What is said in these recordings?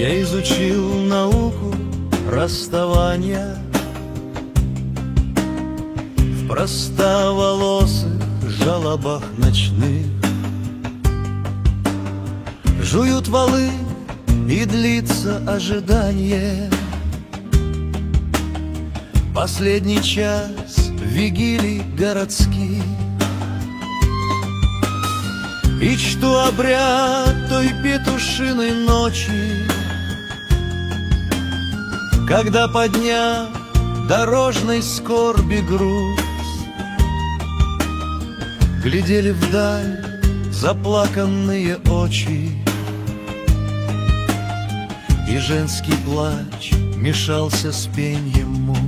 Я изучил науку расставания в простоволосых жалобах ночных. Жуют валы, и длится ожидание. Последний час вигилий городских. И чту обряд той петушиной ночи, когда, подняв дорожной скорби груз, глядели вдаль заплаканные очи, и женский плач мешался с пеньем муз.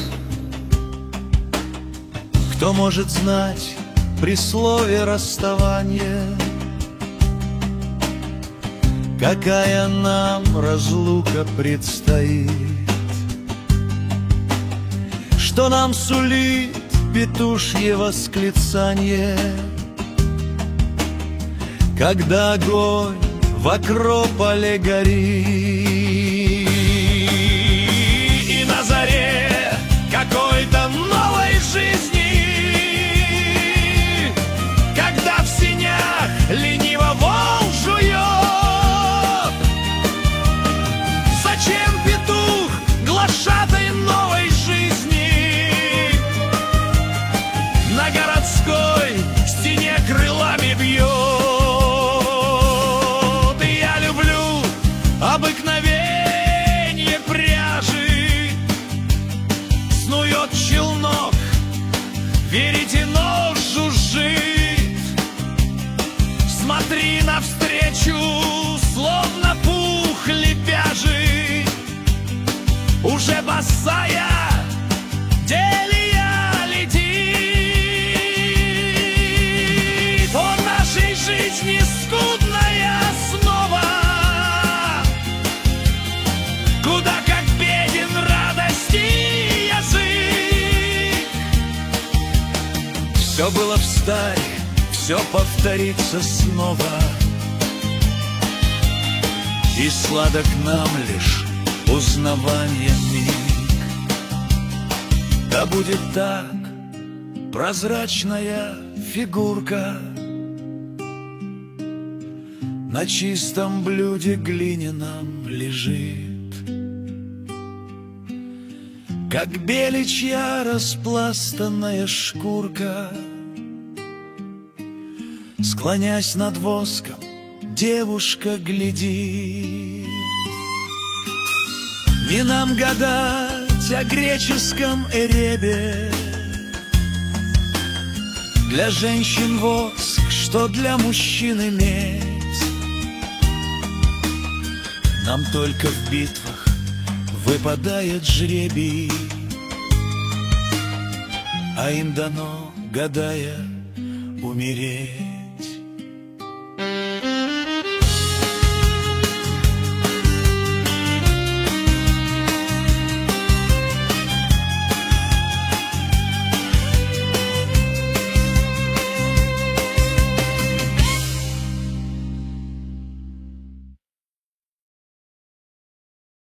Кто может знать при слове расставания, какая нам разлука предстоит? Что нам сулит петушье восклицание, когда огонь в акрополе горит? И на заре какой-то новой жизни, когда в синях лениво вол жует, зачем петух глашатай новой жизни на городской стене крылами бьет? Обыкновенье пряжи, снует челнок, веретено жужжит. Смотри навстречу, словно пух лепяжий, уже босая Делия летит. О нашей жизни скудная основа, куда как беден радости язык. Все было встарь, все повторится снова, и сладок нам лишь узнавание миг. Да будет так, прозрачная фигурка на чистом блюде глиняном лежит, как беличья распластанная шкурка. Склонясь над воском, девушка глядит. Не нам гадать о греческом Эребе. Для женщин воск, что для мужчины медь. Нам только в битвах выпадает жребий, а им дано, гадая, умереть.